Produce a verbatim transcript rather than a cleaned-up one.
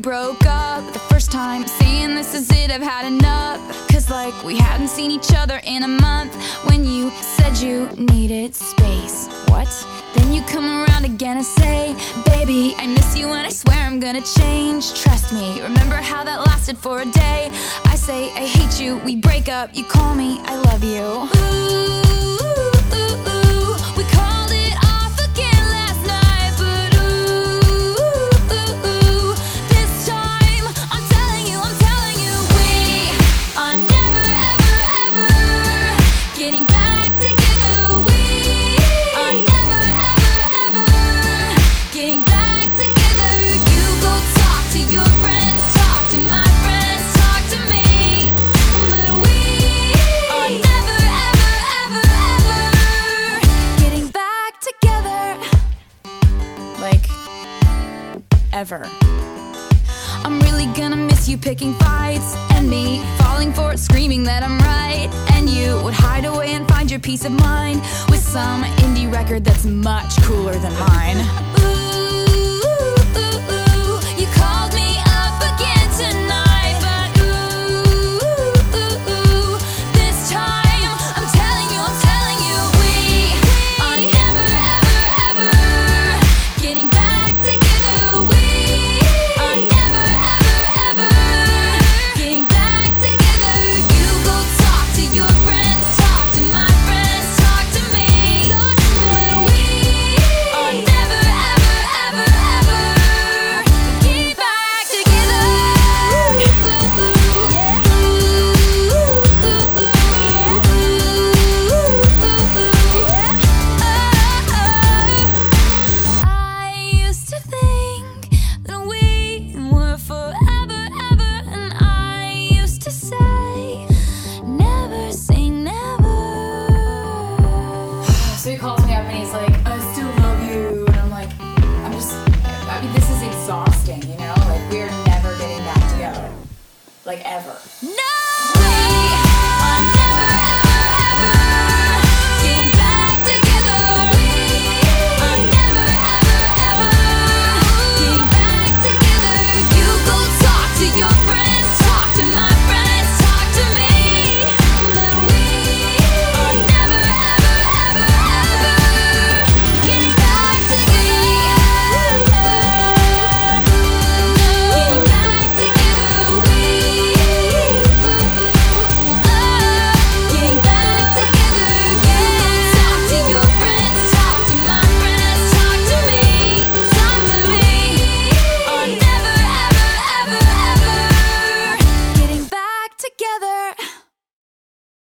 broke up the first time, saying this is it, I've had enough. Cause like we hadn't seen each other in a month. When you said you needed space, what? Then you come around again and say, baby, I miss you and I swear I'm gonna change. Trust me, remember how that lasted for a day? I say I hate you, we break up, you call me, I love you. Ooh, ooh, ooh, ooh. We called it off again last night, but ooh, ooh, ooh. This time, I'm telling you, I'm telling you, we are never, ever, ever getting back together. We are never, ever, ever getting back together. You go talk to your friends, talk to my friends, talk to me, but we are never, ever, ever, ever getting back together. Like, ever. I'm really gonna miss you picking fights, and me falling for it, screaming that I'm right. And you would hide away and find your peace of mind with some indie record that's much cooler than mine. Ooh, ooh, ooh. You called me up again tonight, but ooh, ooh, ooh. This time, I'm telling you, I'm telling you, we are never, ever, ever getting back together. We are never, ever, ever getting back together. You go talk to your friends, talk to my friends, talk to me, but we are never, ever, ever, ever get back together. Ooh, ooh, yeah. Ooh, ooh, ooh, yeah. Ooh, ooh, ooh, yeah. Oh, oh. I used to think that we were forever, ever, and I used to say, never say never. So he calls me up and he's like, I still love you. And I'm like, I'm just, I mean, this is exhausting, you know? Like, we're never getting back together. Like, ever.